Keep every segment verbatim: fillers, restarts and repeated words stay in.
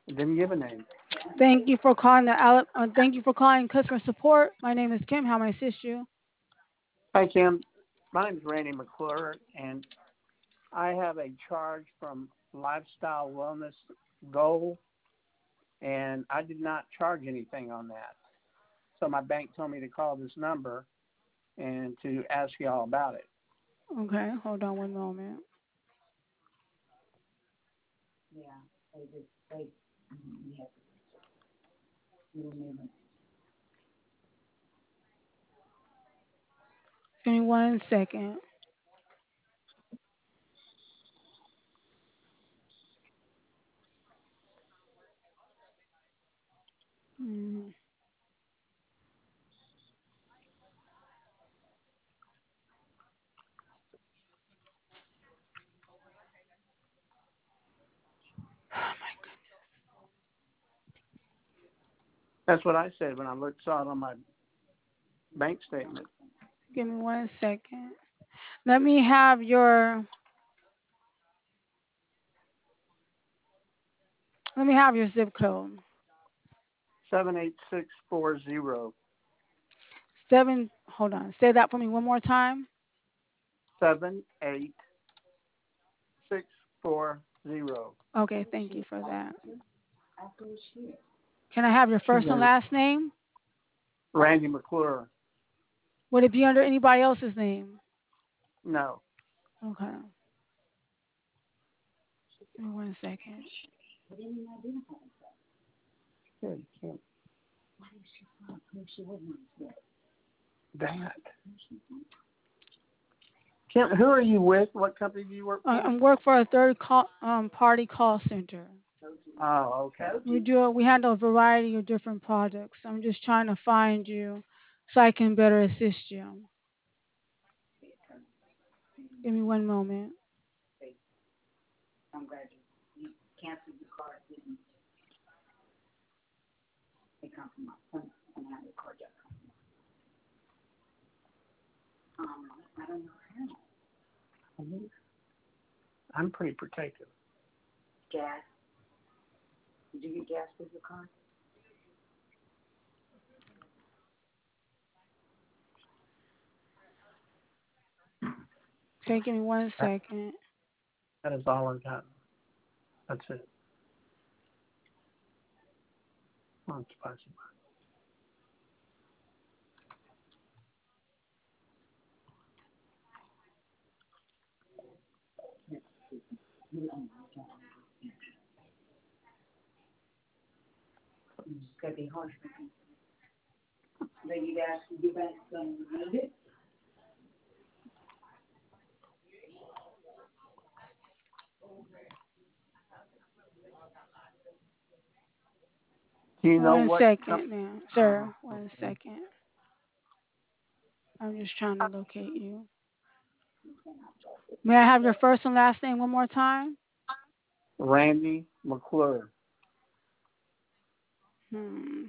It didn't give a name. Thank you for calling the Ala- uh, thank you for calling customer support. My name is Kim. How may I assist you? Hi, Kim. My name is Randy McClure, and I have a charge from Lifestyle Wellness Goal, and I did not charge anything on that. So my bank told me to call this number and to ask you all about it. Okay, hold on one moment. Give me one second. Mm. Oh my That's what I said when I looked saw it on my bank statement. Give me one second. Let me have your let me have your zip code. Seven eight six four zero Seven. Hold on. Say that for me one more time. seven eight six four zero. Okay, thank you for that. Can I have your She's first and in last name? Randy McClure. Would it be under anybody else's name? No. Okay. Give me one second. Good. Can't. Dang it. Kim, who are you with? What company do you work I, for? I work for a third call, um, party call center. Oh, okay. We do we handle a variety of different products. I'm just trying to find you so I can better assist you. Give me one moment. I'm pretty protective. Okay, give me one That, second. that is all I've got. That's it. Oh, it's spicy. Do you know One what company? second now, sir. One second. I'm just trying to locate you. May I have your first and last name one more time? Randy McClure. Hmm.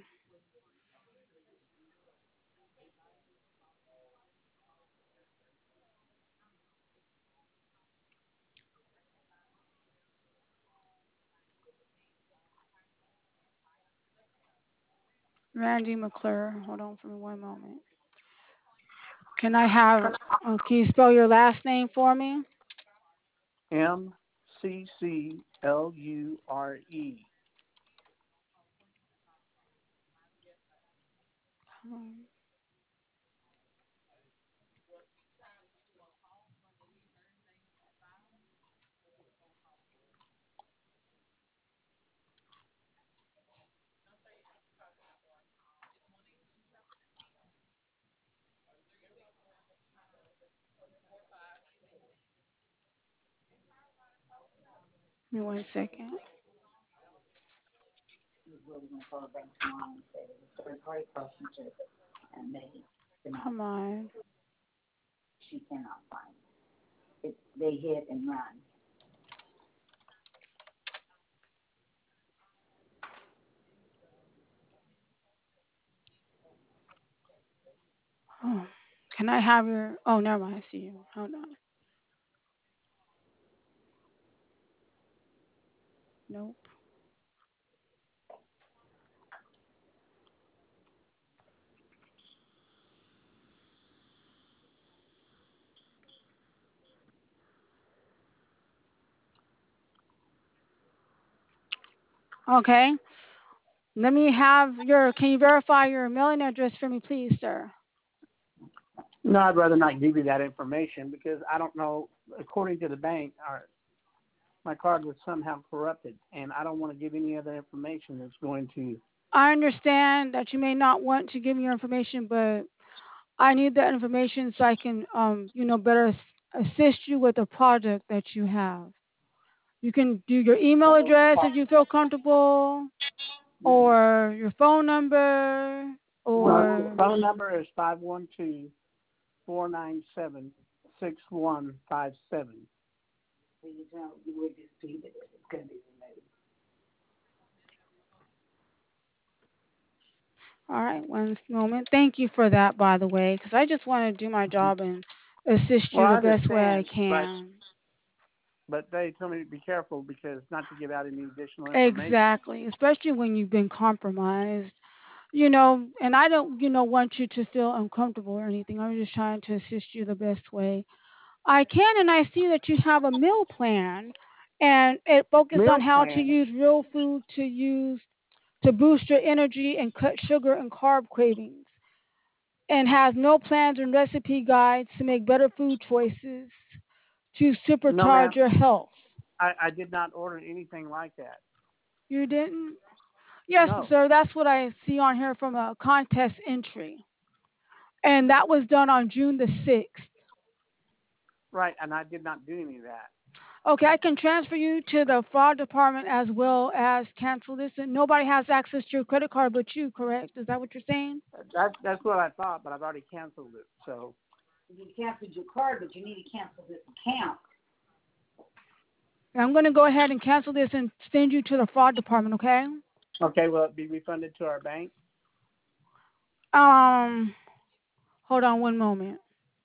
Randy McClure. Hold on for me one moment. Can I have? Uh, can you spell your last name for me? M C C L U R E. Um, Give me one second. Come on. Oh, can I have your? Oh, never mind. I see you. Hold on. Nope. Okay. Let me have your, can you verify your mailing address for me, please, sir? No, I'd rather not give you that information because I don't know. According to the bank, our, my card was somehow corrupted, and I don't want to give any other information that's going to. I understand that you may not want to give me your information, but I need that information so I can, um, you know, better as- assist you with the project that you have. You can do your email address if you feel comfortable, or your phone number, Well, or phone number is five one two four nine seven six one five seven. all right, one moment. Thank you for that, by the way, because I just want to do my job and assist Well, you I the best way I understand, but can. but they told me to be careful because not to give out any additional information. Exactly, especially when you've been compromised. You know, and I don't, you know, want you to feel uncomfortable or anything. I'm just trying to assist you the best way I can, and I see that you have a meal plan, and it focuses on Meal how to plan. use real food to use to boost your energy and cut sugar and carb cravings, and has meal plans and recipe guides to make better food choices to No, ma'am. supercharge your health. I, I did not order anything like that. You didn't? Yes, No. sir. That's what I see on here from a contest entry, and that was done on June the sixth. Right, and I did not do any of that. Okay, I can transfer you to the fraud department as well as cancel this. And nobody has access to your credit card but you, correct? Is that what you're saying? That's that's what I thought, but I've already canceled it. So You canceled your card, but you need to cancel this account. I'm going to go ahead and cancel this and send you to the fraud department, okay? okay, will it be refunded to our bank? Um, hold on one moment.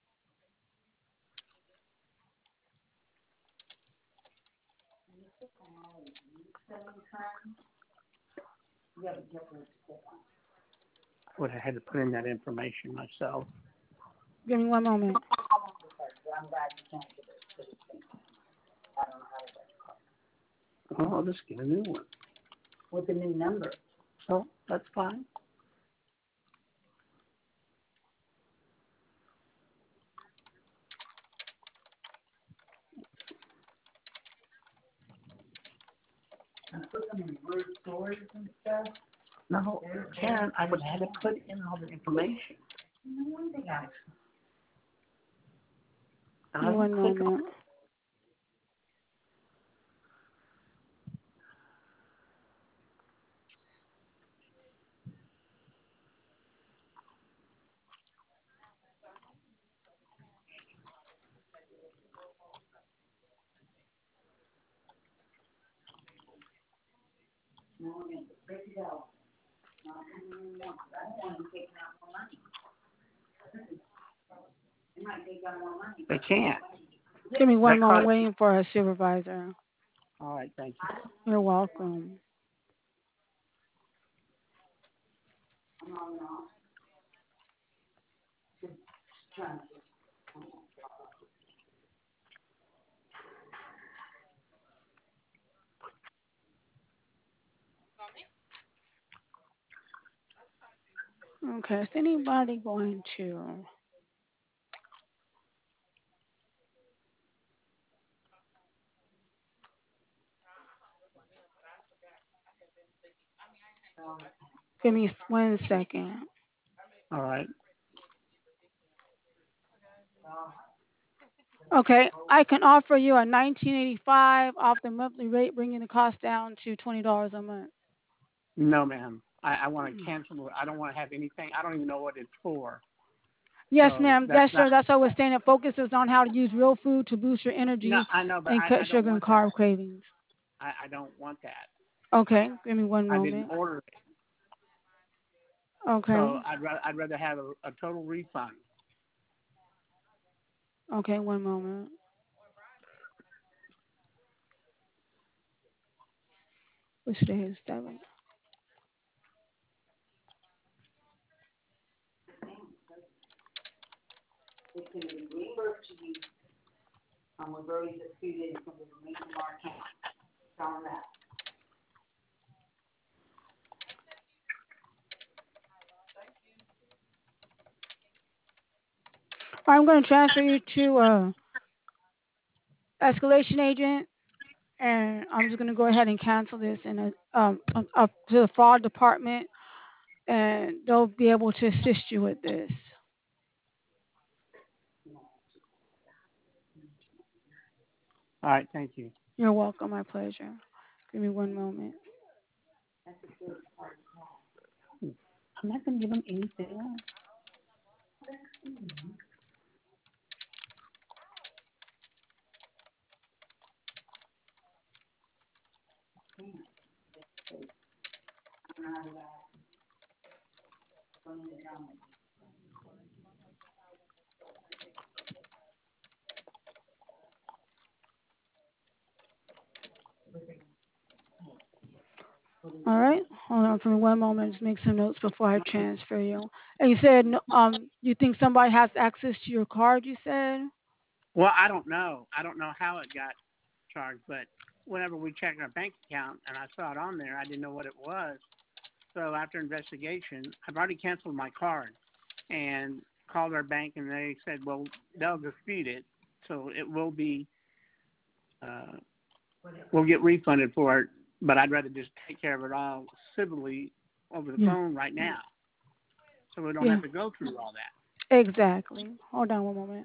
I would have had to put in that information myself. Give me one moment. Oh, I'll just get a new one. With the new number. So that's fine. And put them in word storage and stuff. No, Karen, I would have had to put in all the information. No wonder guys. Give me one click on moment. No, I'm going to break it out. No, I don't want them taking out more money. They might take out more money. They can't. Give me one That moment. card. Waiting for a supervisor. All right, thank you. You're welcome. No, no. Just trying to. Okay, is anybody going to? Give me one second. All right. Okay, I can offer you a nineteen eighty-five off the monthly rate, bringing the cost down to twenty dollars a month. No, ma'am. I, I want to cancel it. I don't want to have anything. I don't even know what it's for. Yes, So ma'am. that's Yes, not. sir. That's why we're saying it focuses on how to use real food to boost your No, energy I know, but and I, cut I don't sugar and want that. carb cravings. I, I don't want that. Okay, give me one I didn't moment. order it. Okay, So I'd rather I'd rather have a, a total refund. okay, one moment. Which day is seven? It's going to be reimbursed to you. Um, we've already disputed it from the remaining of our account. Tell them that. I'm going to transfer you to a escalation agent, and I'm just going to go ahead and cancel this and uh, um up up to the fraud department, and they'll be able to assist you with this. All right, thank you. You're welcome. My pleasure. Give me one moment. I'm not going to give them anything else. All right. Hold on for me one moment. Just make some notes before I transfer you. And you said no- um you think somebody has access to your card. You said. Well, I don't know. I don't know how it got charged, but whenever we checked our bank account and I saw it on there, I didn't know what it was. So after investigation, I've already canceled my card and called our bank, and they said, well, they'll dispute it, so it will be, uh, we'll get refunded for it, but I'd rather just take care of it all civilly over the Yeah. phone right now, so we don't Yeah. have to go through all that. Exactly. Hold on one moment.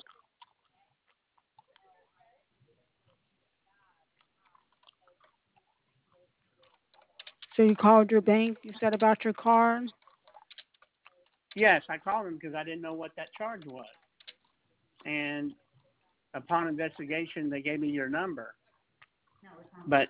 So you called your bank. You said about your card. Yes, I called them because I didn't know what that charge was, and upon investigation, they gave me your number, but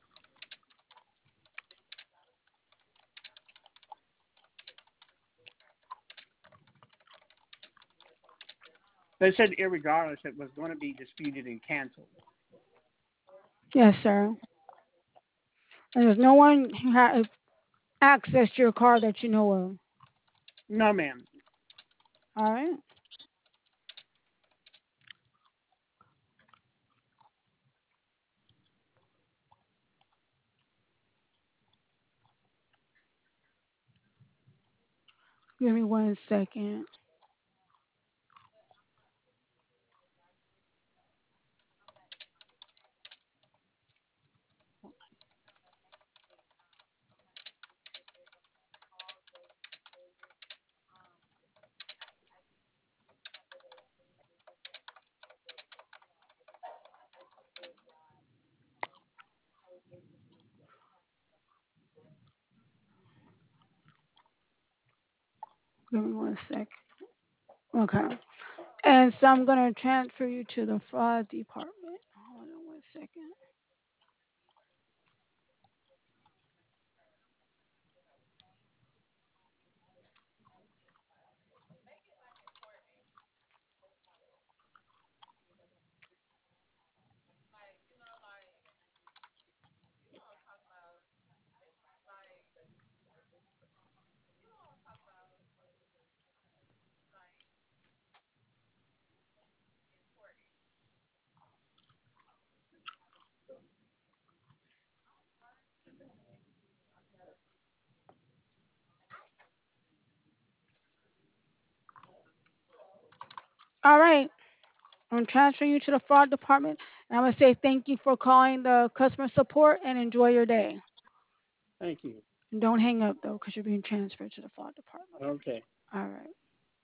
they said irregardless it was going to be disputed and canceled. Yes, sir. And there's no one who has access to your card that you know of. No, ma'am. All right. Give me one second. Give me one second. Okay. And so I'm going to transfer you to the fraud department. Hold on one second. All right. I'm transferring you to the fraud department. And I'm going to say thank you for calling the customer support and enjoy your day. Thank you. And don't hang up, though, because you're being transferred to the fraud department. Okay. All right.